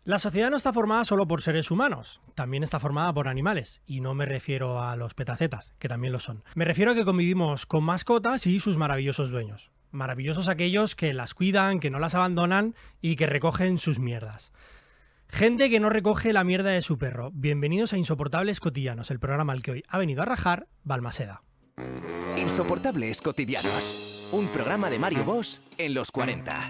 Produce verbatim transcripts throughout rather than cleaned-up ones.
La sociedad no está formada solo por seres humanos, también está formada por animales, y no me refiero a los petacetas, que también lo son. Me refiero a que convivimos con mascotas y sus maravillosos dueños. Maravillosos aquellos que las cuidan, que no las abandonan y que recogen sus mierdas. Gente que no recoge la mierda de su perro. Bienvenidos a Insoportables Cotidianos, el programa al que hoy ha venido a rajar Balmaseda. Insoportables Cotidianos, un programa de Mario Bosch en los cuarenta.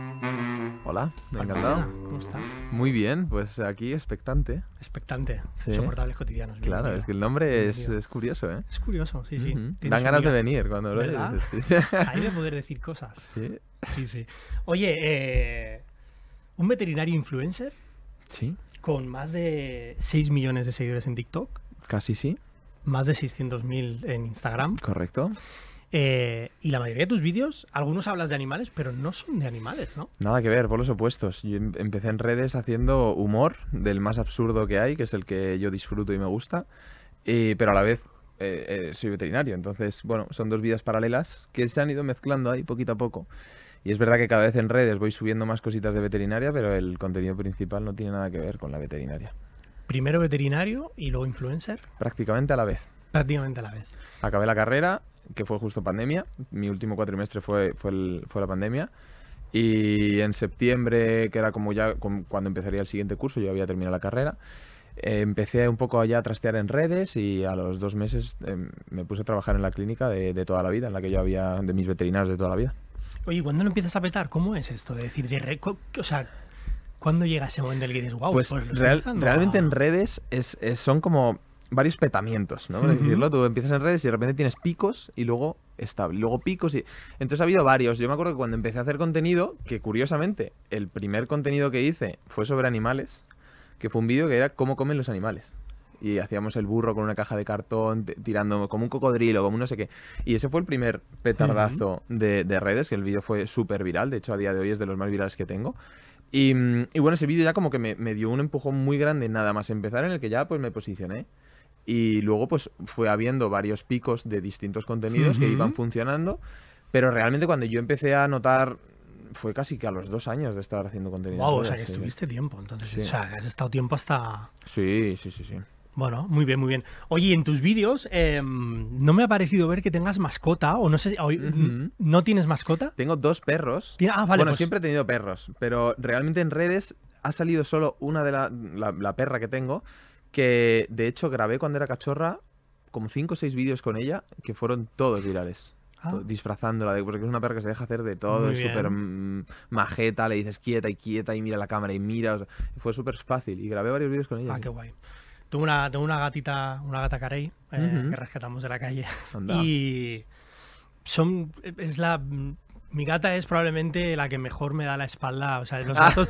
Hola, me ha encantado. ¿Cómo estás? Muy bien, pues aquí expectante. expectante. Sí. Insoportables Cotidianos. Claro, bienvenido. es que el nombre es, Bienvenido. es curioso, ¿eh? Es curioso, sí, sí. Uh-huh. Tiene Dan su ganas de guía. venir cuando lo ¿Verdad? dices. Sí. Hay de poder decir cosas. Sí. Sí, sí. Oye, eh, un veterinario influencer Sí, con más de seis millones de seguidores en TikTok, casi sí, más de seiscientos mil en Instagram, correcto. eh, y la mayoría de tus vídeos, algunos hablas de animales, pero no son de animales, ¿no? Nada que ver, por los opuestos. Yo em- empecé en redes haciendo humor del más absurdo que hay, que es el que yo disfruto y me gusta, y, pero a la vez eh, eh, soy veterinario. Entonces, bueno, son dos vidas paralelas que se han ido mezclando ahí poquito a poco. Y es verdad que cada vez en redes voy subiendo más cositas de veterinaria, pero el contenido principal no tiene nada que ver con la veterinaria. Primero veterinario y luego influencer, Prácticamente a la vez. prácticamente a la vez. Acabé la carrera, que fue justo pandemia. Mi último cuatrimestre fue, fue, el- fue la pandemia. Y en septiembre, que era como ya como cuando empezaría el siguiente curso, yo había terminado la carrera, eh, empecé un poco allá a trastear en redes y a los dos meses eh, me puse a trabajar en la clínica de, de toda la vida, en la que yo había, de mis veterinarios de toda la vida. Oye, ¿cuándo lo empiezas a petar? ¿Cómo es esto de decir, de re- co- o sea, ¿cuándo llega ese momento en el que dices, wow, Pues, pues, lo estoy real- empezando realmente a-"? en redes es, es- son como varios petamientos, ¿no? Por Ujú. decirlo, tú empiezas en redes y de repente tienes picos y luego estable, y luego picos y... Entonces ha habido varios. Yo me acuerdo que cuando empecé a hacer contenido, que curiosamente el primer contenido que hice fue sobre animales, que fue un vídeo que era cómo comen los animales. Y hacíamos el burro con una caja de cartón, t- tirando como un cocodrilo, como un no sé qué. Y ese fue el primer petardazo de, de redes, que el vídeo fue súper viral. De hecho, a día de hoy es de los más virales que tengo. Y, mm, y bueno, ese vídeo ya como que me, me dio un empujón muy grande nada más empezar, en el que ya pues me posicioné. Y luego pues fue habiendo varios picos de distintos contenidos que Ujú. iban funcionando. Pero realmente cuando yo empecé a notar, fue casi que a los dos años de estar haciendo contenido. en Wow, o redes, sea, que sí. estuviste tiempo, entonces, Sí. o sea, que has estado tiempo hasta... Sí, sí, sí, sí. Bueno, muy bien, muy bien. Oye, en tus vídeos eh, no me ha parecido ver que tengas mascota, o no sé, o- Ujú. ¿no tienes mascota? Tengo dos perros. Tien- Ah, vale, bueno, pues- siempre he tenido perros, pero realmente en redes ha salido solo una de la, la, la perra que tengo, que de hecho grabé cuando era cachorra como cinco o seis vídeos con ella, que fueron todos virales. Ah. To- Disfrazándola, de, porque es una perra que se deja hacer de todo, Muy es bien. súper mm, majeta, le dices quieta y quieta y mira la cámara y mira, o sea, fue súper fácil y grabé varios vídeos con ella. Ah, sí. qué guay. Tengo una, tengo una gatita, una gata carey, eh, Ujú. que rescatamos de la calle. Anda. Y son, es la, mi gata es probablemente la que mejor me da la espalda. O sea, los gatos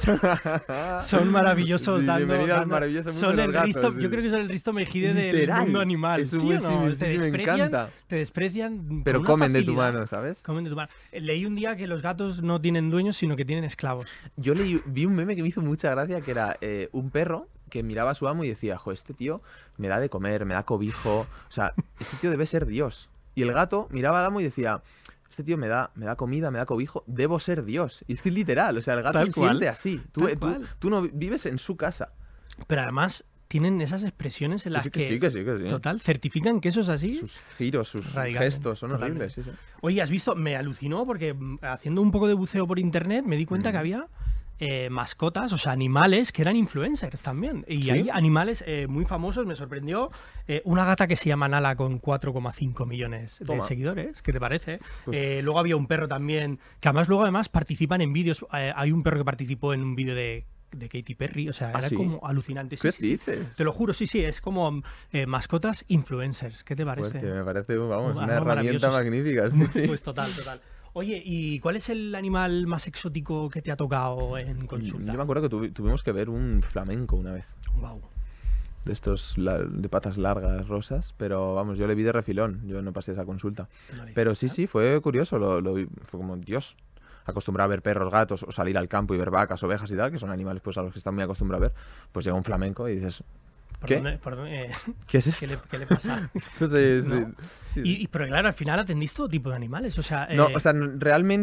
son maravillosos Sí, dando, bienvenido al dando- maravilloso mundo son de el los gatos, Risto, sí. yo creo que son el Risto Mejide del Literal. mundo animal. Eso ¿Sí muy- o no? sí, te sí, sí, me desprecian, encanta. te desprecian Pero con una comen de tu facilidad. mano, ¿sabes? Comen de tu mano. Leí un día que los gatos no tienen dueños, sino que tienen esclavos. Yo leí, vi un meme que me hizo mucha gracia, que era eh, un perro que miraba a su amo y decía, jo, este tío me da de comer, me da cobijo, o sea, este tío debe ser Dios. Y el gato miraba al amo y decía, este tío me da, me da comida, me da cobijo, debo ser Dios. Y es que es literal, o sea, el gato Tal se cual, siente así. Tú, tal eh, tú, cual. tú no vives en su casa. Pero además tienen esas expresiones en las Sí, que sí, que sí, que sí. total, certifican que eso es así. Sus giros, sus Radicalmente, gestos son totalmente. horribles. Sí, sí. Oye, ¿has visto? Me alucinó porque mm, haciendo un poco de buceo por internet me di cuenta Mm. que había eh, mascotas, o sea, animales que eran influencers también. Y ¿Sí? hay animales eh, muy famosos, me sorprendió. eh, una gata que se llama Nala con cuatro coma cinco millones de Toma. seguidores, ¿qué te parece? Pues- Eh, luego había un perro también, que además luego además participan en vídeos. eh, hay un perro que participó en un vídeo de, de Katy Perry, o sea, ¿Ah, era sí? como alucinante. Sí, ¿Qué sí, sí. dices? Te lo juro, sí, sí, es como eh, mascotas influencers. ¿Qué te parece? Fuerte, me parece, vamos, Algo una herramienta maravilloso. magnífica. sí, sí. Pues total, total. Oye, ¿y cuál es el animal más exótico que te ha tocado en consulta? Yo me acuerdo que tuvi- tuvimos que ver un flamenco una vez. Wow. De estos la- de patas largas, rosas, pero vamos, yo le vi de refilón, yo no pasé esa consulta. Pero sí, sí, fue curioso, lo, lo vi- fue como, Dios, acostumbrado a ver perros, gatos, o salir al campo y ver vacas, ovejas y tal, que son animales pues a los que están muy acostumbrados a ver, pues llega un flamenco y dices, ¿Por ¿qué? dónde- por dónde- eh, ¿qué es ¿qué, esto? le, qué le pasa? Pues, eh, ¿No? sí, sí. Y, y- pero claro, al final atendís todo tipo de animales, o sea... No, eh, o sea, n- realmente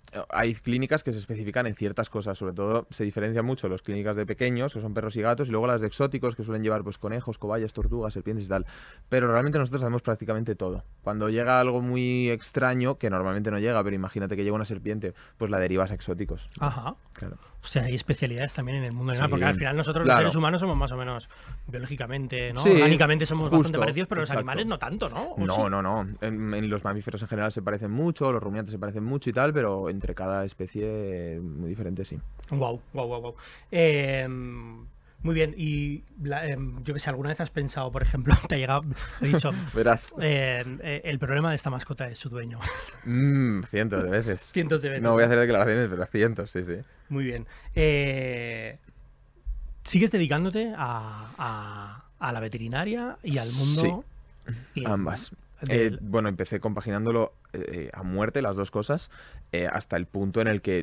hay clínicas que se especifican en ciertas cosas, sobre todo se diferencian mucho las clínicas de pequeños, que son perros y gatos, y luego las de exóticos, que suelen llevar pues conejos, cobayas, tortugas, serpientes y tal. Pero realmente nosotros sabemos prácticamente todo. Cuando llega algo muy extraño, que normalmente no llega, pero imagínate que llega una serpiente, pues la derivas a exóticos. Ajá. Claro. O sea, hay especialidades también en el mundo animal, Sí, porque al final nosotros claro. los seres humanos somos más o menos biológicamente, ¿no? Sí, Orgánicamente somos justo, bastante parecidos, pero los exacto. animales no tanto, ¿no? ¿O No, sí? no, no. En, en los mamíferos en general se parecen mucho, los rumiantes se parecen mucho y tal, pero entre cada especie eh, muy diferente, sí. Wow, wow, wow, wow. Eh, muy bien, y la- eh, yo que sé, ¿alguna vez has pensado, por ejemplo, te ha llegado, he dicho, Verás. eh, eh, el problema de esta mascota es su dueño? Mm, cientos de veces. Cientos de veces. No voy a hacer declaraciones, pero cientos, sí, sí. Muy bien. Eh, ¿Sigues dedicándote a, a- a la veterinaria y al mundo? y- Ambas. del- Eh, bueno, empecé compaginándolo eh, a muerte, las dos cosas, eh, hasta el punto en el que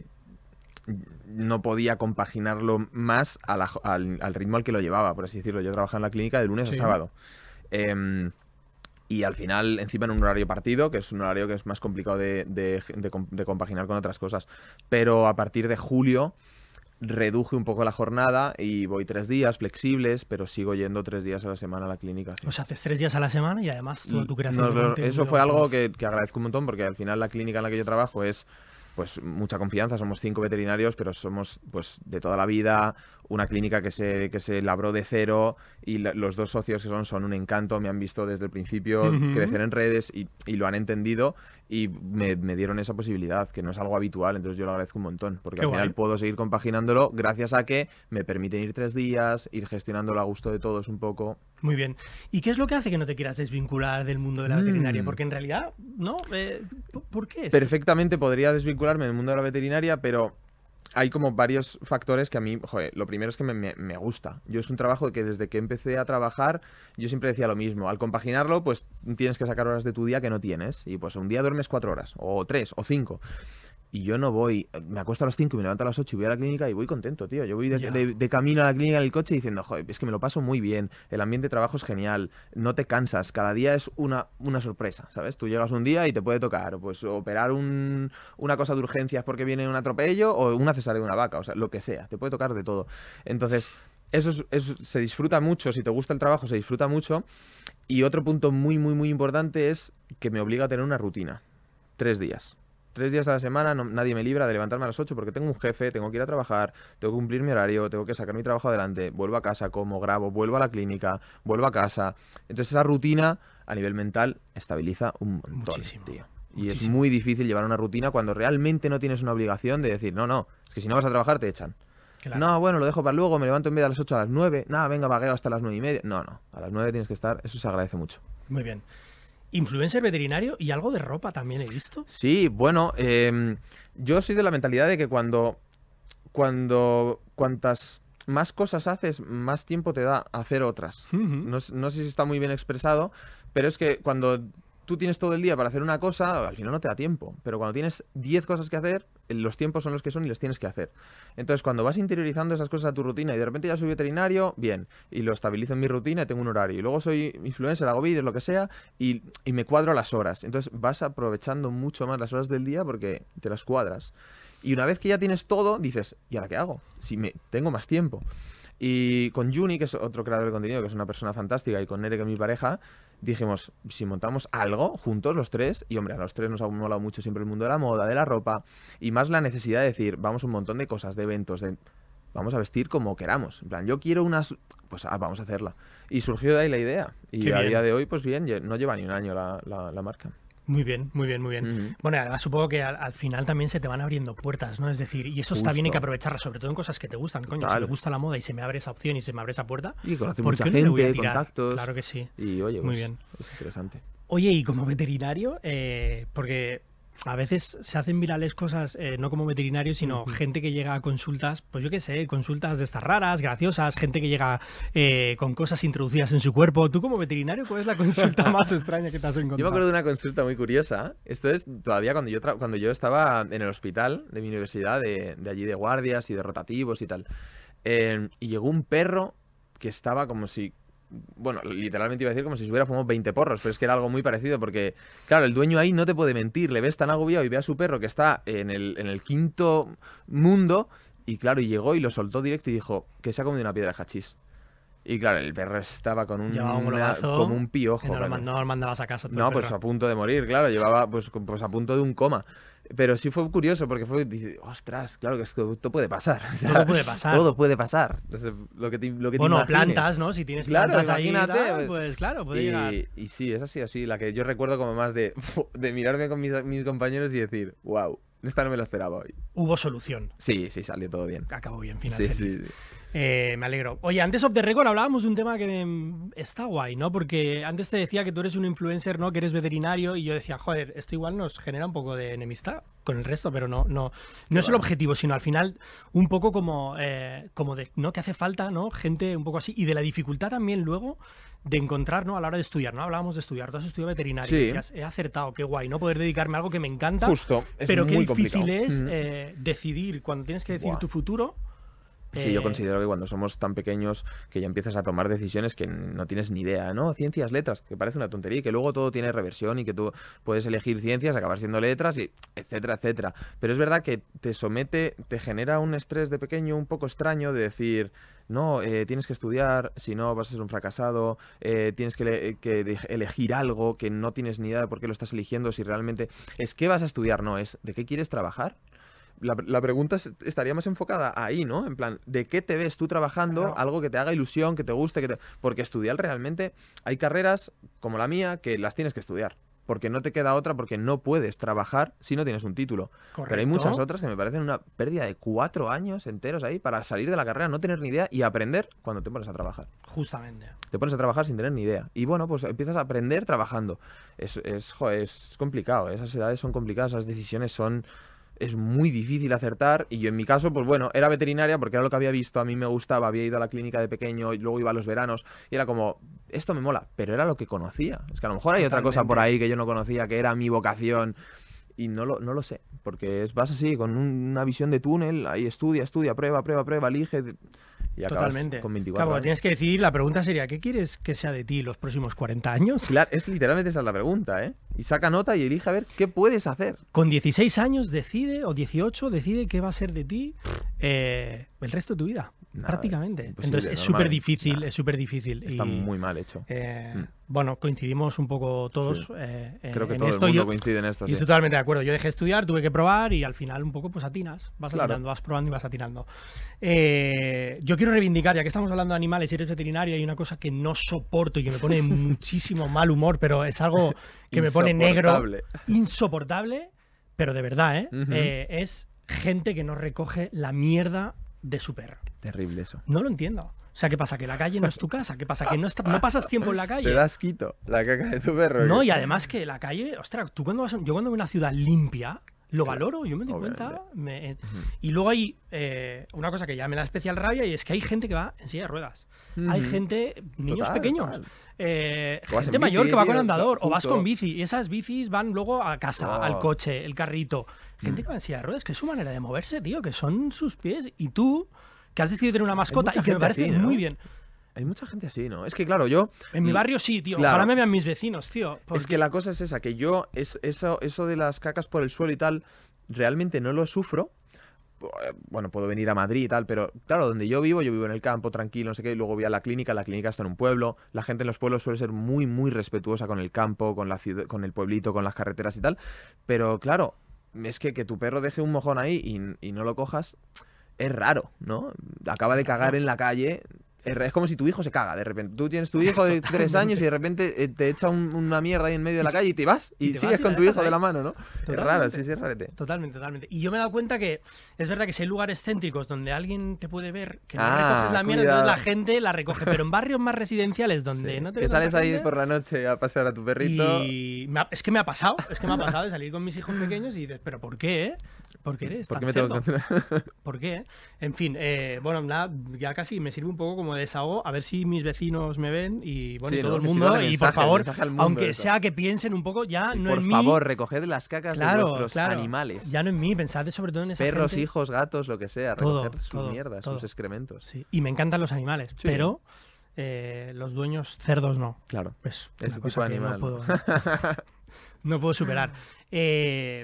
no podía compaginarlo más a la jo- al, al ritmo al que lo llevaba, por así decirlo. Yo trabajaba en la clínica de lunes Sí. a sábado. Em, y al final, encima en un horario partido, que es un horario que es más complicado de, de- de com- de compaginar con otras cosas. Pero a partir de julio reduje un poco la jornada y voy tres días flexibles, pero sigo yendo tres días a la semana a la clínica. sí. O sea, haces tres días a la semana y además toda tu creación Nos de lo- contenido, eso fue algo pues, que, que agradezco un montón, porque al final la clínica en la que yo trabajo es pues mucha confianza, somos cinco veterinarios, pero somos pues de toda la vida, una clínica que se, que se labró de cero, y la- los dos socios que son, son un encanto, me han visto desde el principio Ujú. crecer en redes y, y lo han entendido y me, me dieron esa posibilidad, que no es algo habitual, entonces yo lo agradezco un montón, porque Qué al final guay. puedo seguir compaginándolo gracias a que me permiten ir tres días, ir gestionándolo a gusto de todos un poco. Muy bien. ¿Y qué es lo que hace que no te quieras desvincular del mundo de la veterinaria? Mm. Porque en realidad, ¿no? Eh, ¿por- ¿Por qué? esto? Perfectamente podría desvincularme del mundo de la veterinaria, pero hay como varios factores que a mí, joder, lo primero es que me, me- me gusta. Yo es un trabajo que desde que empecé a trabajar, yo siempre decía lo mismo. Al compaginarlo, pues tienes que sacar horas de tu día que no tienes. Y pues un día duermes cuatro horas, o tres, o cinco. Y yo no voy, me acuesto a las cinco y me levanto a las ocho y voy a la clínica y voy contento, tío. Yo voy de, Ya. de- de camino a la clínica en el coche diciendo, joder, es que me lo paso muy bien, el ambiente de trabajo es genial, no te cansas, cada día es una, una sorpresa, ¿sabes? Tú llegas un día y te puede tocar, pues, operar un- una cosa de urgencias porque viene un atropello o una cesárea de una vaca, o sea, lo que sea, te puede tocar de todo. Entonces, eso, es- eso se disfruta mucho, si te gusta el trabajo, se disfruta mucho. Y otro punto muy, muy, muy importante es que me obliga a tener una rutina. Tres días. Tres días a la semana, no- nadie me libra de levantarme a las ocho porque tengo un jefe, tengo que ir a trabajar, tengo que cumplir mi horario, tengo que sacar mi trabajo adelante, vuelvo a casa, como, grabo, vuelvo a la clínica, vuelvo a casa. Entonces esa rutina a nivel mental estabiliza un montón, Muchísimo, tío. Y es muchísimo. muy difícil llevar una rutina cuando realmente no tienes una obligación de decir, no, no, es que si no vas a trabajar te echan. Claro. No, bueno, lo dejo para luego, me levanto en vez de a las ocho a las nueve. Nada, venga, vagueo hasta las nueve y media. No, no, a las nueve tienes que estar, eso se agradece mucho. Muy bien. Influencer veterinario y algo de ropa también he visto. Sí, bueno, em, yo soy de la mentalidad de que cuando, cuando cuantas más cosas haces, más tiempo te da hacer otras. Ujú. No, s- no sé si está muy bien expresado, pero es que cuando tú tienes todo el día para hacer una cosa, al final no te da tiempo. Pero cuando tienes diez cosas que hacer, los tiempos son los que son y les tienes que hacer. Entonces, cuando vas interiorizando esas cosas a tu rutina y de repente ya soy veterinario, bien, y lo estabilizo en mi rutina y tengo un horario. Y luego soy influencer, hago vídeos, lo que sea, y, y me cuadro las horas. Entonces, vas aprovechando mucho más las horas del día porque te las cuadras. Y una vez que ya tienes todo, dices, ¿y ahora qué hago? Si me tengo más tiempo. Y con Juni, que es otro creador de contenido, que es una persona fantástica, y con Nere, que es mi pareja, dijimos, si montamos algo juntos, los tres, y hombre, a los tres nos ha molado mucho siempre el mundo de la moda, de la ropa, y más la necesidad de decir, vamos un montón de cosas, de eventos, de vamos a vestir como queramos. En plan, yo quiero unas, pues ah, vamos a hacerla. Y surgió de ahí la idea. Y Qué a bien. día de hoy, pues bien, lle- no lleva ni un año la, la- la marca. Muy bien, muy bien, muy bien. Ujú. Bueno, y además supongo que al, al final también se te van abriendo puertas, ¿no? Es decir, y eso está bien, hay que Justo. aprovecharlo, sobre todo en cosas que te gustan, coño. Si Total. me gusta la moda y se me abre esa opción y se me abre esa puerta, Y conoce ¿por mucha qué no le voy a gente, tirar? contactos. Claro que sí. Y oye, Muy pues, bien. es interesante. Oye, y como veterinario, eh, porque a veces se hacen virales cosas, eh, no como veterinario, sino Ujú. gente que llega a consultas, pues yo qué sé, consultas de estas raras, graciosas, gente que llega eh, con cosas introducidas en su cuerpo. ¿Tú como veterinario cuál es la consulta más extraña que te has encontrado? Yo me acuerdo de una consulta muy curiosa. Esto es todavía cuando yo, tra- cuando yo estaba en el hospital de mi universidad, de, de allí de guardias y de rotativos y tal. Eh, y llegó un perro que estaba como si bueno, literalmente iba a decir como si se hubiera fumado veinte porros, pero es que era algo muy parecido porque, claro, el dueño ahí no te puede mentir, le ves tan agobiado y ve a su perro que está en el, en el quinto mundo y, claro, y llegó y lo soltó directo y dijo que se ha comido una piedra de hachís. Y claro, el perro estaba con un, Llevaba un una- globazo como un piojo. que no, lo, claro. man- no lo mandabas a casa. tú, No, el pues perro. a punto de morir, claro, llevaba pues, pues a punto de un coma. Pero sí fue curioso porque fue, dice, ostras, claro que esto puede pasar. O sea, Todo puede pasar. Todo puede pasar. Entonces, lo que te, lo que te Bueno, imagines. plantas, ¿no? Si tienes Claro, plantas ahí, y imagínate, tal, pues, pues claro, puede llegar. Y, y sí, es así, así. La que yo recuerdo como más de, de mirarme con mis, mis compañeros y decir, wow, esta no me la esperaba hoy. Hubo solución. Sí, sí, salió todo bien. Acabó bien, final Sí, feliz. sí, sí. Eh, me alegro. Oye, antes of the record hablábamos de un tema que mm, está guay, ¿no? Porque antes te decía que tú eres un influencer, ¿no? Que eres veterinario y yo decía, joder, esto igual nos genera un poco de enemistad con el resto, pero no, no, no es el objetivo, sino al final un poco como, eh, como de, ¿no? Que hace falta, ¿no? Gente un poco así y de la dificultad también luego de encontrar, ¿no? A la hora de estudiar, ¿no? Hablábamos de estudiar, tú has estudiado veterinario Sí. y decías, he acertado, qué guay, ¿no? Poder dedicarme a algo que me encanta, Justo, es pero qué muy difícil complicado. es Mm. eh, decidir, cuando tienes que decidir Buah. tu futuro. Sí, yo eh, considero que cuando somos tan pequeños que ya empiezas a tomar decisiones que no tienes ni idea, ¿no? Ciencias, letras, que parece una tontería y que luego todo tiene reversión y que tú puedes elegir ciencias, acabar siendo letras y etcétera, etcétera. Pero es verdad que te somete, te genera un estrés de pequeño un poco extraño de decir, no, eh, tienes que estudiar, si no vas a ser un fracasado, eh, tienes que, ele- que de- elegir algo que no tienes ni idea de por qué lo estás eligiendo, si realmente es qué vas a estudiar, no, es de qué quieres trabajar. La, la pregunta es- estaría más enfocada ahí, ¿no? En plan, ¿de qué te ves tú trabajando? Claro. Algo que te haga ilusión, que te guste, que te... Porque estudiar realmente... Hay carreras como la mía que las tienes que estudiar. Porque no te queda otra, porque no puedes trabajar si no tienes un título. Pero hay muchas Correcto. otras que me parecen una pérdida de cuatro años enteros ahí para salir de la carrera, no tener ni idea y aprender cuando te pones a trabajar. Justamente. Te pones a trabajar sin tener ni idea. Y bueno, pues empiezas a aprender trabajando. Es, es, joder, es complicado. Esas edades son complicadas, esas decisiones son... Es muy difícil acertar y yo en mi caso, pues bueno, era veterinaria porque era lo que había visto, a mí me gustaba, había ido a la clínica de pequeño y luego iba a los veranos y era como, esto me mola, pero era lo que conocía. Es que a lo mejor hay otra cosa por Totalmente. ahí que yo no conocía, que era mi vocación y no lo, no lo sé, porque es, vas así con un- una visión de túnel, ahí estudia, estudia, prueba, prueba, prueba, elige y acabas Totalmente. con veinticuatro Claro, años. tienes que decidir, la pregunta sería, ¿qué quieres que sea de ti los próximos cuarenta años? Claro, es literalmente esa es la pregunta, ¿eh? Y saca nota y elige a ver qué puedes hacer. Con dieciséis años decide, o dieciocho, decide qué va a ser de ti eh, el resto de tu vida, Nada, prácticamente. es imposible, Entonces es normal. súper difícil, Nada. es súper difícil. Está y, muy mal hecho. eh, Mm. Bueno, coincidimos un poco todos Sí. eh, eh, Creo que en todo esto. el mundo Yo- coincide en esto. Y sí. estoy totalmente de acuerdo. Yo dejé de estudiar, tuve que probar y al final un poco pues atinas. Vas Claro. atinando, vas probando y vas atinando. Eh, yo quiero reivindicar, ya que estamos hablando de animales y eres veterinario, hay una cosa que no soporto y que me pone muchísimo mal humor, pero es algo que me pone negro, Insoportable. insoportable, pero de verdad, ¿eh? Ujú. Eh, es gente que no recoge la mierda de su perro. Terrible eso. No lo entiendo. O sea, ¿qué pasa? ¿Que la calle no es tu casa? ¿Qué pasa? ¿Que no, está- no pasas tiempo en la calle? Te das quito la caca de tu perro. No, ¿qué? y además que la calle, ostras, tú cuando vas, a- yo cuando veo una ciudad limpia, lo Claro, valoro, yo me doy obviamente. cuenta. me- eh, Y luego hay eh, una cosa que ya me da especial rabia y es que hay gente que va en silla de ruedas. Hay Ujú. gente, niños Total, pequeños, total. eh, O vas gente en mayor bici, que va tío, con andador, o vas justo. con bici, y esas bicis van luego a casa, Oh. al coche, el carrito. Gente Mm. que va en silla de ruedas, que es su manera de moverse, tío, que son sus pies. Y tú, que has decidido tener una mascota mucha y que me gente parece así, ¿no? muy bien. Hay mucha gente así, ¿no? Es que claro, yo... En mi Mm, barrio sí, tío. claro. Ojalá me vean mis vecinos, tío. Es porque- que la cosa es esa, que yo es, eso, eso de las cacas por el suelo y tal, realmente no lo sufro. Eh, Bueno, puedo venir a Madrid y tal, pero claro, donde yo vivo, yo vivo en el campo, tranquilo, no sé qué, y luego voy a la clínica, la clínica está en un pueblo, la gente en los pueblos suele ser muy, muy respetuosa con el campo, con la ciudad, con el pueblito, con las carreteras y tal, pero claro, es que que tu perro deje un mojón ahí y, y no lo cojas, es raro, ¿no? Acaba de cagar en la calle. Es ra- es como si tu hijo se caga, de repente. Tú tienes tu hijo de tres años y de repente eh, te echa un- una mierda ahí en medio de la calle y te vas y, y te vas sigues y con la tu dejas hijo de ahí. la mano, ¿no? Es raro, Totalmente. sí, sí, es rarete. Totalmente, totalmente. Y yo me he dado cuenta que es verdad que si hay lugares céntricos donde alguien te puede ver que no Ah, recoges la mierda, cuidado. entonces la gente la recoge. Pero en barrios más residenciales donde Sí. no te Que ve sales tanta ahí gente, por la noche a pasear a tu perrito. y me ha- es que me ha pasado, es que me ha pasado de salir con mis hijos pequeños y dices, ¿pero por qué, eh? ¿Por qué eres ¿Por tan qué me tengo cerdo? que... ¿Por qué? En fin, eh, bueno, nada, ya casi me sirve un poco como de desahogo, a ver si mis vecinos me ven y bueno, Sí, y todo ¿no? el Que mundo. sirva de Y mensaje, por favor, mensaje al mundo aunque eso. sea que piensen un poco ya, Y no por en favor, mí. recoged las cacas Claro, de vuestros claro. animales. Ya no en mí, pensad sobre todo en esa Perros, gente. hijos, gatos, lo que sea. Todo, Recoger sus todo, mierdas, todo. sus excrementos. Sí, y me encantan los animales, Sí. pero eh, los dueños, cerdos no. Claro, Es ese una tipo cosa de que animal. no puedo, no puedo superar. Eh,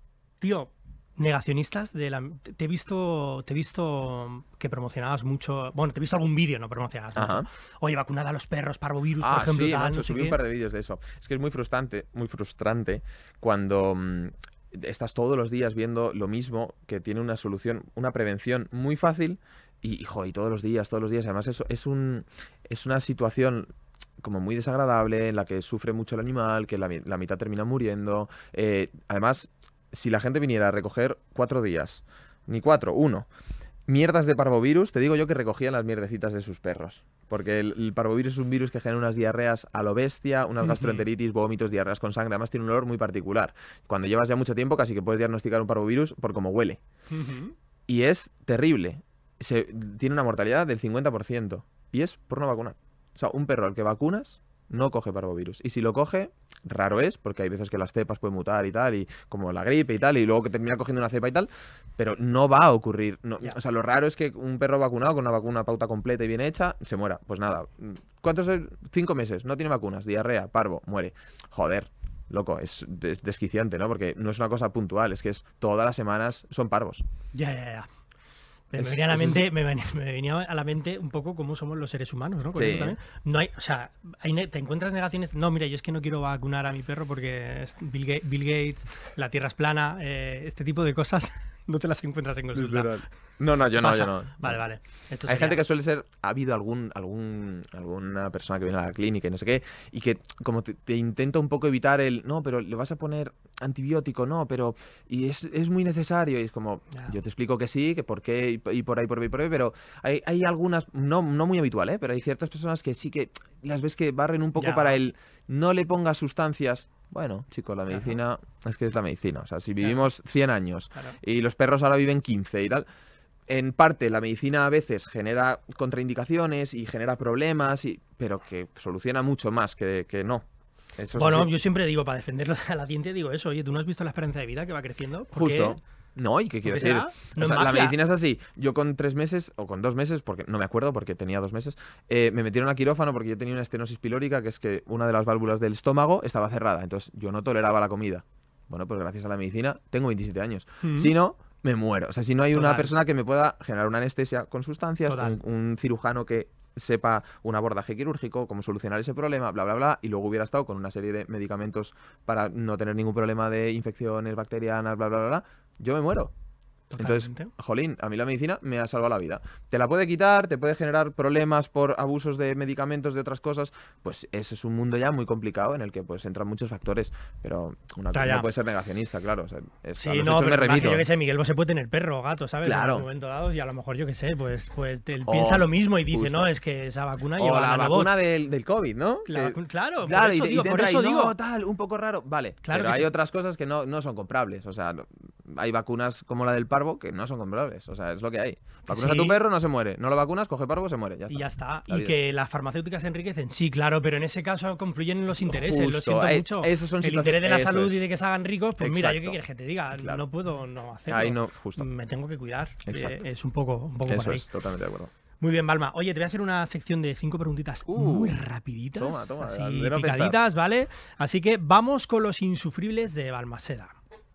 tío, negacionistas de la... Te he visto, te he visto que promocionabas mucho... Bueno, te he visto algún vídeo, no promocionabas Ajá. mucho. Oye, vacunad a los perros, parvovirus, por Ah, ejemplo, sí, tal, macho, no sé subí qué. un par de vídeos de eso. Es que es muy frustrante, muy frustrante cuando mm, estás todos los días viendo lo mismo, que tiene una solución, una prevención muy fácil y, hijo, y todos los días, todos los días. Además, eso es un es una situación como muy desagradable en la que sufre mucho el animal, que la, mi- la mitad termina muriendo. Eh, además, si la gente viniera a recoger cuatro días, ni cuatro, uno, mierdas de parvovirus, te digo yo que recogían las mierdecitas de sus perros. Porque el, el parvovirus es un virus que genera unas diarreas a lo bestia, unas Ujú. gastroenteritis, vómitos, diarreas con sangre. Además tiene un olor muy particular. Cuando llevas ya mucho tiempo casi que puedes diagnosticar un parvovirus por cómo huele. Ujú. Y es terrible. Se, tiene una mortalidad del cincuenta por ciento. Y es por no vacunar. O sea, un perro al que vacunas no coge parvovirus. Y si lo coge, raro es, porque hay veces que las cepas pueden mutar y tal, y como la gripe y tal, y luego que termina cogiendo una cepa y tal, pero no va a ocurrir. No, Ya. o sea, lo raro es que un perro vacunado con una vacuna pauta completa y bien hecha, se muera. Pues nada, ¿cuántos? Cinco meses, no tiene vacunas, diarrea, parvo, muere. Joder. Loco, es, des- desquiciante, ¿no? Porque no es una cosa puntual, es que es todas las semanas son parvos. Ya, ya, ya. Me, Es- venía a la es- es- mente, me, venía, me venía a la mente un poco cómo somos los seres humanos, ¿no? Con Sí. eso también. No hay, o sea, hay ne- te encuentras negaciones. No, mira, yo es que no quiero vacunar a mi perro porque es Bill, Ga- Bill Gates, la Tierra es plana, eh, este tipo de cosas no te las encuentras en consulta. No, no, yo no, Pasa. yo no. Vale, vale. Esto Hay sería- gente que suele ser, ha habido algún, algún, alguna persona que viene a la clínica y no sé qué, y que como te, te intenta un poco evitar el, no, pero le vas a poner antibiótico, no, pero, y es, es muy necesario, y es como, Ya. yo te explico que sí, que por qué, y, y por ahí, por ahí, por ahí, pero hay, hay algunas, no, no muy habitual, ¿eh? Pero hay ciertas personas que sí que las ves que barren un poco Ya. para el, no le pongas sustancias. Bueno, chicos, la medicina es que es la medicina, o sea, si vivimos cien años Claro. y los perros ahora viven quince y tal. En parte, la medicina a veces genera contraindicaciones y genera problemas, y, pero que soluciona mucho más que, que no. Eso es Bueno, así. yo siempre digo, para defenderlo a la ciencia, digo eso. Oye, ¿tú no has visto la esperanza de vida que va creciendo? ¿Por qué? Justo. No, ¿y qué quiero qué decir? será? No O es sea, la magia. medicina es así. Yo con tres meses, o con dos meses, porque no me acuerdo, porque tenía dos meses, eh, me metieron a quirófano porque yo tenía una estenosis pilórica, que es que una de las válvulas del estómago estaba cerrada. Entonces yo no toleraba la comida. Bueno, pues gracias a la medicina tengo veintisiete años. Mm. Si no, me muero. O sea, si no hay una Total. persona que me pueda generar una anestesia con sustancias, Total. un, un cirujano que sepa un abordaje quirúrgico, cómo solucionar ese problema, bla, bla, bla, y luego hubiera estado con una serie de medicamentos para no tener ningún problema de infecciones bacterianas, bla, bla, bla, bla, yo me muero. Entonces, Totalmente. jolín, a mí la medicina me ha salvado la vida. Te la puede quitar, te puede generar problemas por abusos de medicamentos, de otras cosas. Pues ese es un mundo ya muy complicado en el que pues entran muchos factores. Pero una Ya, cosa ya. no puede ser negacionista, claro. O sea, es- a Sí, los no, hechos pero me más que remito. yo que sé, Miguel, vos se puede tener perro o gato, ¿sabes? Claro. En un momento dado, y a lo mejor, yo que sé, pues, pues te- O- piensa lo mismo y dice, justo. no, es que esa vacuna O lleva la nanobots. vacuna del, del COVID, ¿no? La Que- vacu- claro, Claro, por eso y te, y digo, te por entra eso ahí, digo. no, tal, un poco raro. Vale, Claro pero que hay se- otras cosas que no, no son comprables. O sea, no- hay vacunas como la del parvo que no son comprables. O sea, es lo que hay. Vacunas sí. a tu perro, no se muere. No lo vacunas, coge parvo, se muere. Ya está. Y ya está. La Y vida. que las farmacéuticas se enriquecen. Sí, claro, pero en ese caso confluyen los intereses. Lo Justo, siento eh, mucho. esos son El situaciones- interés de la eso salud es. y de que se hagan ricos, pues mira, yo qué Exacto. quieres que te diga. Claro. No puedo no hacerlo. Ahí no, justo. Me tengo que cuidar. Exacto. Eh, es un poco, un poco Eso por ahí. es, totalmente de acuerdo. Muy bien, Balma. Oye, te voy a hacer una sección de cinco preguntitas Uh, muy rapiditas. toma, toma, así de no pensar. picaditas, ¿vale? Así que vamos con los insufribles de Balmaseda.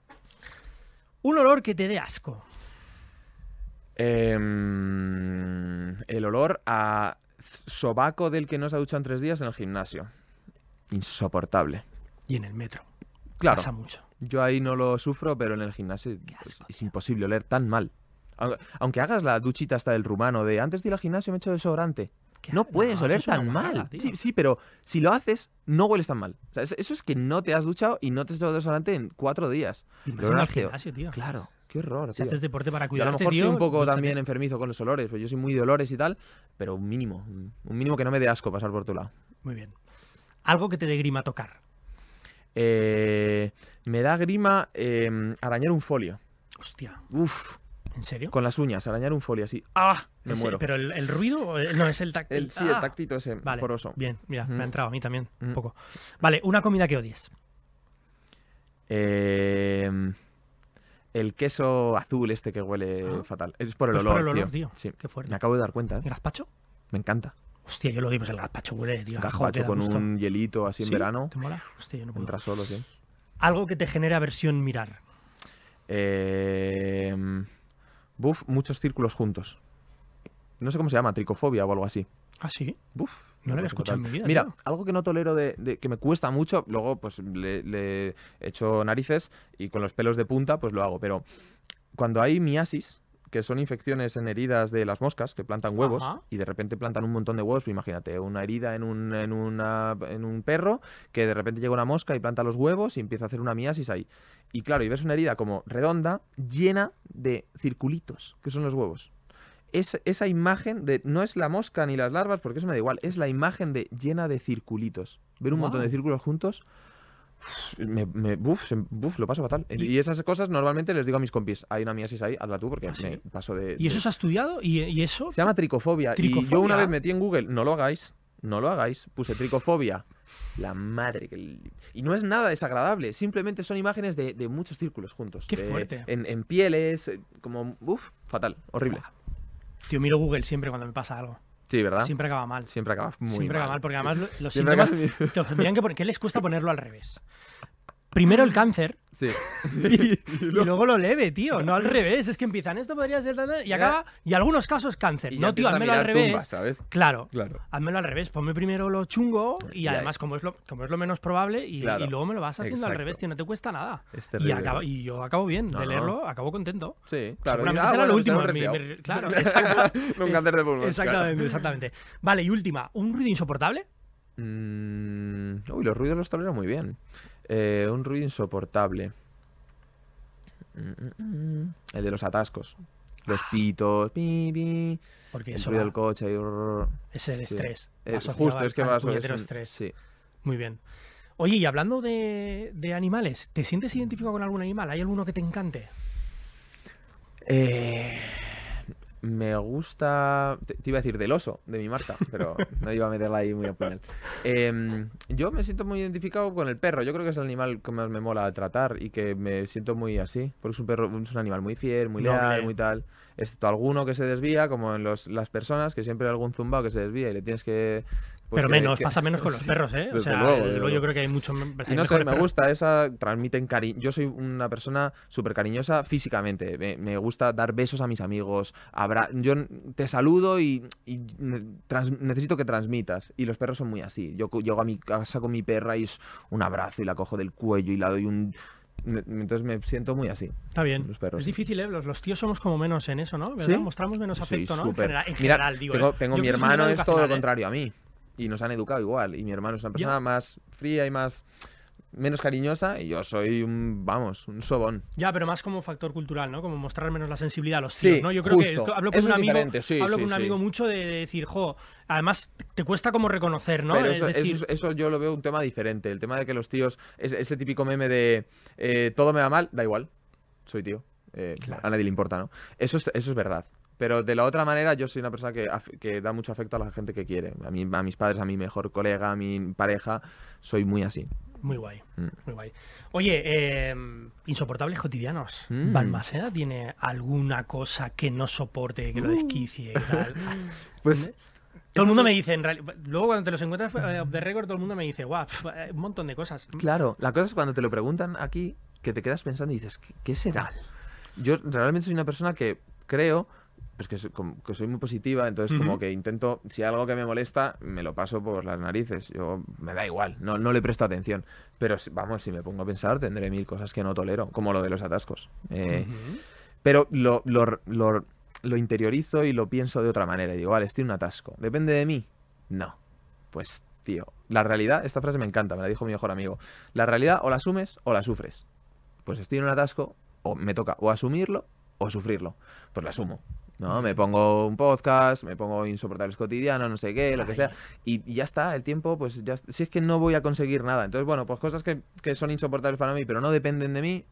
Un olor que te dé asco. Em, el olor a sobaco del que no se ha duchado en tres días en el gimnasio. Insoportable. Y en el metro. Claro, Pasa mucho. yo ahí no lo sufro, pero en el gimnasio Qué pues, asco, es tío. imposible oler tan mal. Aunque, aunque hagas la duchita hasta del rumano de antes de ir al gimnasio me he hecho desodorante. Qué No asco. puedes eso oler es una tan guarrada, mal. tío. Sí, sí, pero si lo haces, no hueles tan mal. O sea, es- eso es que no te has duchado y no te has echado desodorante en cuatro días. Y más Pero en no el hace- gimnasio, tío. Claro, qué horror, Si tío. haces deporte para Yo a cuidarte, lo mejor tío, soy un poco dúchate. también enfermizo con los olores, pues yo soy muy de olores y tal, pero un mínimo, un un mínimo que no me dé asco pasar por tu lado. Muy bien. Algo que te dé grima tocar. Eh, me da grima eh, arañar un folio. Hostia, Uf, ¿en serio? con las uñas, arañar un folio así. ¡Ah! Me Ese- muero. ¿Pero el, el ruido? o el- no, es el tacto. El, sí, el tactito ese Vale, poroso. bien, mira, me Mm. ha entrado a mí también, un Mm. poco. Vale, una comida que odies. Eh, el queso azul este que huele Ah. fatal. Es por el Pues olor, por el olor, tío. tío. Sí. Qué fuerte. Me acabo de dar cuenta. ¿eh? ¿El gazpacho? Me encanta. Hostia, yo lo digo, pues el gazpacho huele, tío. a ajo, Gazpacho te da con gusto. un hielito así en ¿Sí? verano. ¿Te mola? Hostia, yo no puedo. Entra solo, sí. Algo que te genere aversión mirar. Eh, buf, muchos círculos juntos. No sé cómo se llama, tricofobia o algo así. ¿Ah, sí? Buf. No lo había me parece escuchado fatal. en mi vida, Mira, tío. algo que no tolero de, de- que me cuesta mucho, luego pues le, le he hecho narices y con los pelos de punta pues lo hago, pero cuando hay miasis, que son infecciones en heridas de las moscas que plantan huevos Ajá. y de repente plantan un montón de huevos, pues imagínate, una herida en un, en, una, en un perro que de repente llega una mosca y planta los huevos y empieza a hacer una miasis ahí. Y claro, y ves una herida como redonda, llena de circulitos, que son los huevos. Es, esa imagen de, no es la mosca ni las larvas, porque eso me da igual, es la imagen de llena de circulitos. Ver un montón de Guau. círculos juntos, me, me- buf, se- buf, lo paso fatal. Y esas cosas normalmente les digo a mis compis, hay una miasis ahí, hazla tú, porque ¿Ah, sí? me paso de... ¿Y eso de- se ha estudiado? ¿Y, y eso? Se llama tricofobia. Y yo ¿Tricofobia? una vez metí en Google, no lo hagáis, no lo hagáis, puse tricofobia. La madre que... el- Y no es nada desagradable, simplemente son imágenes de, de muchos círculos juntos. Qué de- fuerte. En, en pieles, eh, como... Uf, fatal, horrible. Tío, miro Google siempre cuando me pasa algo. Sí, ¿verdad? Siempre acaba mal. Siempre acaba muy Siempre acaba mal. mal, porque Sí. además lo- los Siempre síntomas acaba- te los tendrían que poner. ¿Qué les cuesta ponerlo al revés? Primero el cáncer Sí. y, y luego lo leve, tío. No al revés. Es que empiezan, esto podría ser... tal, tal, y acaba... Y algunos casos cáncer. Y ya No, tío, empiezas a házmelo al mirar revés. tumbas, ¿sabes? Claro. Claro. Házmelo al revés. Ponme primero lo chungo y Ya, además como es lo, como es lo menos probable y, Claro. y luego me lo vas haciendo al Exacto. revés, tío. No te cuesta nada. Es Y, terrible. acaba- y yo acabo bien. No, de no. leerlo, acabo contento. Sí, claro. Seguramente Ah, será bueno, lo pues último. será un mi- mi- resfriado. claro, exacto. Un Es- cáncer de pulmón. Exactamente, exactamente. Vale, y última. ¿Un ruido insoportable? Mm, uy, los ruidos los tolero muy bien. Eh, un ruido insoportable. Mm, mm, mm. El de los atascos. Los pitos. Pi, pi, Porque el eso ruido va- del coche. y rrr. es el Sí. estrés. Eh, asociado justo, al- es que al va a ser puñetero es un- estrés. Sí. Muy bien. Oye, y hablando de, de animales, ¿te sientes identificado con algún animal? ¿Hay alguno que te encante? Eh, me gusta. Te, te iba a decir del oso, de mi marca, pero no iba a meterla ahí muy a puñal. Em, yo me siento muy identificado con el perro. Yo creo que es el animal que más me mola tratar y que me siento muy así. Porque es un perro, es un animal muy fiel, muy leal, Noble. muy tal. Excepto alguno que se desvía, como en los, las personas, que siempre hay algún zumbao que se desvía y le tienes que. pues, Pero que- menos, que- pasa menos con los Sí, perros, ¿eh? O desde sea, luego, desde desde luego yo luego. creo que hay mucho. Y hay no sé, mejores me perros. gusta esa, transmiten cariño. Yo soy una persona súper cariñosa físicamente. Me, me gusta dar besos a mis amigos. Abra yo n- te saludo y, y ne- trans- necesito que transmitas. Y los perros son muy así. Yo co- llego a mi casa con mi perra y es un abrazo y la cojo del cuello y la doy un... ne- Entonces me siento muy así. Está bien. Los perros, es sí. difícil, ¿eh? Los, los tíos somos como menos en eso, ¿no? ¿Verdad? ¿Sí? Mostramos menos Sí, afecto, ¿no? En súper. general, en Mira, general, digo. tengo, ¿eh? tengo Yo mi creo que es un hermano tema es todo lo educacional, ¿eh? contrario a mí. Y nos han educado igual. Y mi hermano es una persona Ya. más fría y más... menos cariñosa y yo soy un, vamos, un sobón. Ya, pero más como factor cultural, ¿no? Como mostrar menos la sensibilidad a los tíos, Sí, ¿no? Yo creo que justo. hablo con Eso un es amigo, diferente, sí, hablo sí, con un sí. amigo mucho de, de decir, jo, además te cuesta como reconocer, ¿no? Pero es eso, decir, eso, eso yo lo veo un tema diferente. El tema de que los tíos, ese, ese típico meme de eh, todo me va mal, da igual, soy tío. Eh, Claro. A nadie le importa, ¿no? Eso es, eso es verdad. Pero de la otra manera, yo soy una persona que, af- que da mucho afecto a la gente que quiere. A, mí, a mis padres, a mi mejor colega, a mi pareja, soy muy así. muy guay, Mm. muy guay. Oye, eh, insoportables cotidianos. Mm. ¿Balmaseda tiene alguna cosa que no soporte, que lo desquicie y tal? Pues Todo el mundo me dice, en reali- luego cuando te los encuentras eh, de récord, todo el mundo me dice, guau, pf, eh, un montón de cosas. claro, la cosa es cuando te lo preguntan aquí, que te quedas pensando y dices, ¿qué, qué será? Yo realmente soy una persona que creo, pues que, soy, como- que soy muy positiva, entonces como Ujú. que intento, si hay algo que me molesta, me lo paso por las narices. Yo me da igual, no, no le presto atención. Pero si- vamos, si me pongo a pensar, tendré mil cosas que no tolero, como lo de los atascos. Eh, Ujú. Pero lo, lo, lo, lo interiorizo y lo pienso de otra manera. Y digo, vale, estoy en un atasco. ¿Depende de mí? No. Pues, tío, la realidad, esta frase me encanta, me la dijo mi mejor amigo. La realidad o la asumes o la sufres. Pues estoy en un atasco, o me toca o asumirlo o sufrirlo. Pues lo asumo. ¿No? Me pongo un podcast, me pongo insoportables cotidianos, no sé qué, lo que Ay. sea. Y, y ya está, el tiempo, pues ya. Si es que no voy a conseguir nada. Entonces, bueno, pues cosas que, que son insoportables para mí, pero no dependen de mí,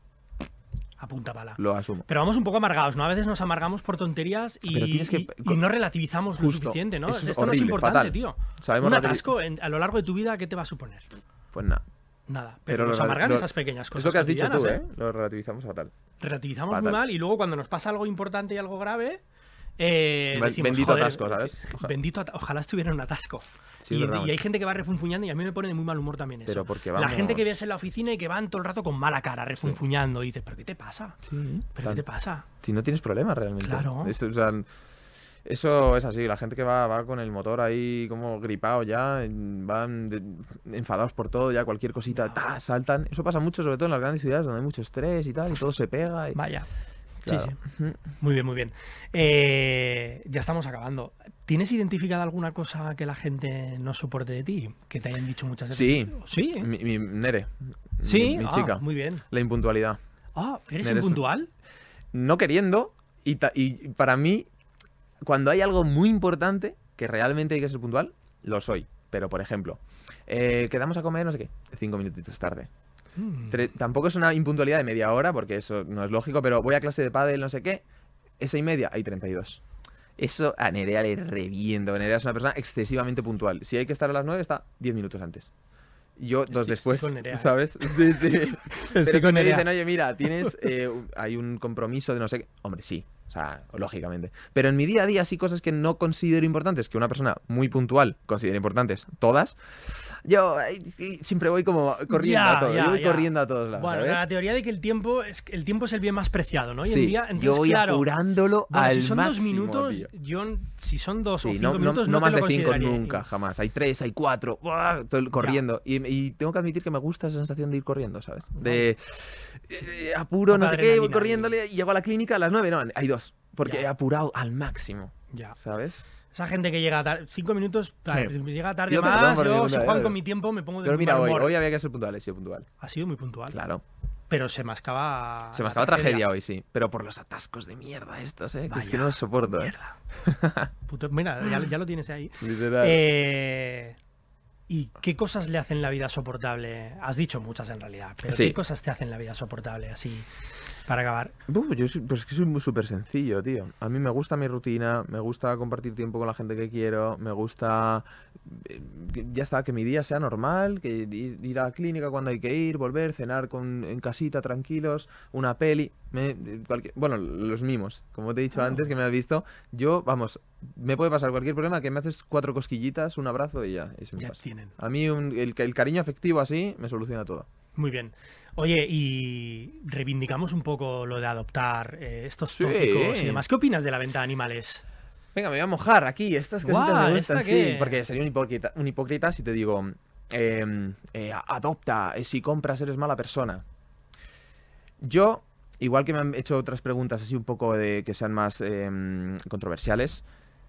A punta pala. lo asumo. Pero vamos un poco amargados, ¿no? A veces nos amargamos por tonterías y, Pero tienes que- y- y no relativizamos lo Justo. suficiente, ¿no? Eso es Esto no es horrible, importante, fatal. tío. Sabemos Un relativi- atasco en- a lo largo de tu vida, ¿qué te va a suponer? Pues nada. Nada. Pero, Pero nos lo- amargan lo- esas pequeñas cosas. Es lo que has dicho tú, cotidianas, ¿eh? Lo relativizamos fatal. Relativizamos Fatal. muy mal y luego cuando nos pasa algo importante y algo grave, Eh, decimos, bendito joder, atasco, ¿sabes? Ojalá. Bendito at ojalá estuviera en un atasco. Sí, y, verdad, y hay gente que va refunfuñando y a mí me pone de muy mal humor también eso. Pero porque La vamos... gente que ves en la oficina y que van todo el rato con mala cara, refunfuñando. Y dices, ¿pero qué te pasa? Sí, ¿Pero qué te pasa? Si no tienes problemas realmente. Claro. Eso, o sea, eso es así, la gente que va, va con el motor ahí como gripado ya, van de- enfadados por todo, ya cualquier cosita, No. ta, saltan. Eso pasa mucho, sobre todo en las grandes ciudades donde hay mucho estrés y tal, y todo se pega. Y... Vaya. Claro. Sí, sí. Muy bien, muy bien. Eh, ya estamos acabando. ¿Tienes identificada alguna cosa que la gente no soporte de ti? Que te hayan dicho muchas veces. Sí. Sí. Mi, mi Nere, Sí. mi, mi Ah, chica, muy bien. la impuntualidad. Ah, ¿eres Eres- impuntual? No queriendo, y, ta- y para mí, cuando hay algo muy importante, que realmente hay que ser puntual, lo soy. Pero, por ejemplo, eh, quedamos a comer, no sé qué, cinco minutitos tarde. Mm. Tre- tampoco es una impuntualidad de media hora, porque eso no es lógico, pero voy a clase de pádel, no sé qué, esa y media, hay treinta y dos. Eso a Nerea le reviento. Nerea es una persona excesivamente puntual. Si hay que estar a las nueve, está diez minutos antes. Yo dos Estoy- después, estoy con Nerea, ¿eh? ¿sabes? Sí, sí. Pero si con me Nerea. dicen, oye, mira, tienes, eh, un- hay un compromiso de no sé qué. Hombre, sí, o sea, lógicamente. Pero en mi día a día, sí, cosas que no considero importantes, que una persona muy puntual considera importantes, todas, yo eh, sí, siempre voy como corriendo Ya, a todo. ya, yo voy ya. corriendo a todos lados, Bueno, ¿sabes? la teoría de que el tiempo es el tiempo es el bien más preciado, ¿no? Hoy Sí, en día, entonces, yo voy claro, apurándolo bueno, al si son máximo, dos minutos, tío. yo si son dos o Sí, cinco no, no- minutos, no no, más te lo de cinco consideraría. nunca, jamás. Hay tres, hay cuatro, ¡buah! Todo el- corriendo. Y, y tengo que admitir que me gusta esa sensación de ir corriendo, ¿sabes? De eh, apuro, Poca no sé qué, voy adrenalina corriendo, y llego a la clínica a las nueve, no, hay dos. Porque Ya. he apurado al máximo, Ya. ¿sabes? Esa gente que llega tarde, cinco minutos, tarde, Sí. llega tarde Pido perdón más, por mi yo si puntualidad, juegan pero- con mi tiempo me pongo de Pero muy mira, mal hoy, humor. hoy había que ser puntual, he sido puntual. Ha sido muy puntual. Claro. Pero se mascaba. Se me la acaba tragedia hoy, sí. Pero por los atascos de mierda estos, ¿eh? Que es que Vaya, no los soporto, ¿eh? Mierda. Puto- mira, ya, ya lo tienes ahí. Literal. Eh, ¿Y qué cosas le hacen la vida soportable? Has dicho muchas en realidad, pero Sí. ¿qué cosas te hacen la vida soportable así para acabar? Uf, yo soy- pues es que soy muy súper sencillo, tío. A mí me gusta mi rutina, me gusta compartir tiempo con la gente que quiero, me gusta, eh, que- ya está, que mi día sea normal, que ir, ir a la clínica cuando hay que ir, volver, cenar con, en casita tranquilos, una peli, me- eh, cualquier- bueno, los mimos, como te he dicho Ah. antes, que me has visto, yo, vamos, me puede pasar cualquier problema, que me haces cuatro cosquillitas, un abrazo y ya, y se me Ya pasa. tienen. A mí un- el, el cariño afectivo así me soluciona todo. Muy bien. Oye, y reivindicamos un poco lo de adoptar eh, estos Sí. tópicos y demás. ¿Qué opinas de la venta de animales? Venga, me voy a mojar aquí. Estas cositas Guau, me ¿esta gustan, qué? sí. Porque sería un hipócrita, un hipócrita si te digo, eh, eh, adopta, eh, si compras eres mala persona. Yo, igual que me han hecho otras preguntas así un poco de que sean más eh, controversiales,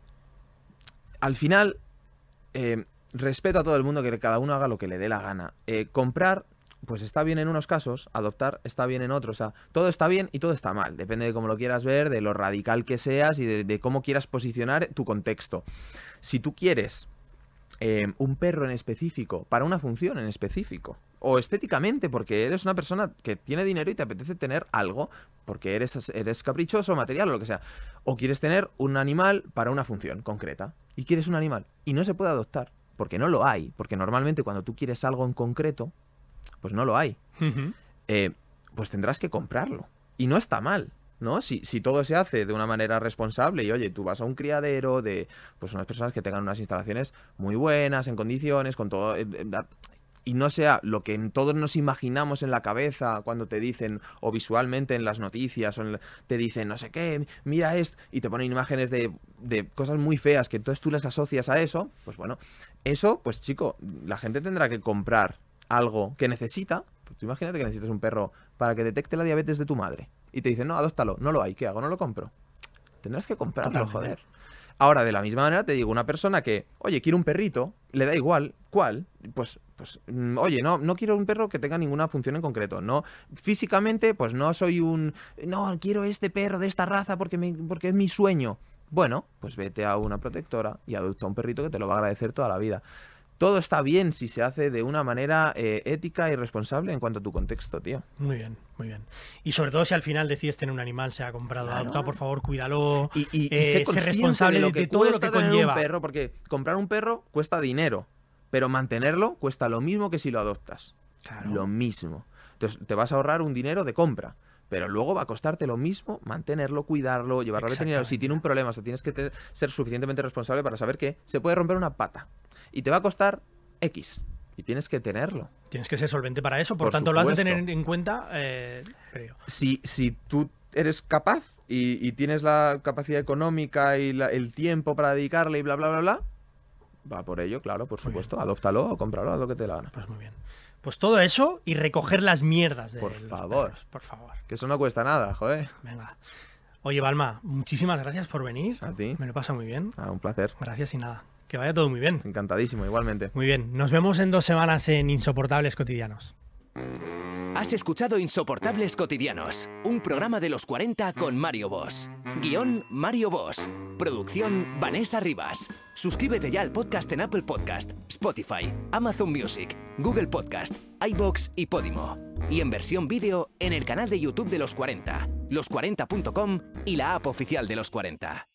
al final eh, respeto a todo el mundo, que cada uno haga lo que le dé la gana. Eh, comprar, pues está bien en unos casos, adoptar está bien en otros. O sea, todo está bien y todo está mal. Depende de cómo lo quieras ver, de lo radical que seas y de, de cómo quieras posicionar tu contexto. Si tú quieres eh, un perro en específico para una función en específico, o estéticamente, porque eres una persona que tiene dinero y te apetece tener algo, porque eres, eres caprichoso, material o lo que sea, o quieres tener un animal para una función concreta, y quieres un animal, y no se puede adoptar, porque no lo hay, porque normalmente cuando tú quieres algo en concreto, pues no lo hay, eh, pues tendrás que comprarlo, y no está mal. ¿No? Si, si todo se hace de una manera responsable y oye, tú vas a un criadero de pues unas personas que tengan unas instalaciones muy buenas, en condiciones, con todo, eh, eh, y no sea lo que todos nos imaginamos en la cabeza cuando te dicen, o visualmente en las noticias, o en la- te dicen no sé qué, mira esto, y te ponen imágenes de, de cosas muy feas que entonces tú las asocias a eso, pues bueno, eso, pues chico, la gente tendrá que comprar algo que necesita. Pues tú imagínate que necesitas un perro para que detecte la diabetes de tu madre. Y te dicen, no, adóptalo, no lo hay, ¿qué hago? No lo compro. Tendrás que comprarlo, Totalmente. joder. Ahora, de la misma manera te digo, una persona que, oye, quiere un perrito, le da igual, ¿cuál? Pues, pues, mm, oye, no, no quiero un perro que tenga ninguna función en concreto. No, físicamente, pues no soy un, no, quiero este perro de esta raza porque, me, porque es mi sueño. Bueno, pues vete a una protectora y adopta un perrito que te lo va a agradecer toda la vida. Todo está bien si se hace de una manera eh, ética y responsable en cuanto a tu contexto, tío. Muy bien, muy bien. Y sobre todo si al final decides tener un animal, sea comprado o Claro. adoptado, por favor, cuídalo. Y, y, y eh, sé ser consciente responsable de lo de, que todo lo cuesta que tener conlleva. un perro, porque comprar un perro cuesta dinero, pero mantenerlo cuesta lo mismo que si lo adoptas. Claro. Lo mismo. Entonces te vas a ahorrar un dinero de compra. pero luego va a costarte lo mismo mantenerlo, cuidarlo, llevarlo al veterinario. Si tiene un problema, o sea, tienes que tener, ser suficientemente responsable para saber que se puede romper una pata y te va a costar X. Y tienes que tenerlo. Tienes que ser solvente para eso, por, Por tanto lo has de supuesto. tener en cuenta. Eh, creo. Si, si tú eres capaz y, y tienes la capacidad económica y la- el tiempo para dedicarle y bla, bla, bla, bla, va por ello, claro, por Muy supuesto. Adóptalo o cómpralo, haz lo que te dé la gana. Pues muy bien. Pues todo eso y recoger las mierdas de Por los favor. perros, por favor. Que eso no cuesta nada, joder. Venga. Oye, Balma, muchísimas gracias por venir. A ti. Me lo pasa muy bien. Ah, un placer. Gracias y nada. Que vaya todo muy bien. Encantadísimo, igualmente. Muy bien. Nos vemos en dos semanas en Insoportables Cotidianos. Has escuchado Insoportables Cotidianos, un programa de los cuarenta con Mario Bosch. Guión Mario Bosch. Producción Vanessa Rivas. Suscríbete ya al podcast en Apple Podcast, Spotify, Amazon Music, Google Podcast, iVoox y Podimo. Y en versión vídeo en el canal de YouTube de los cuarenta, los cuarenta punto com y la app oficial de los cuarenta.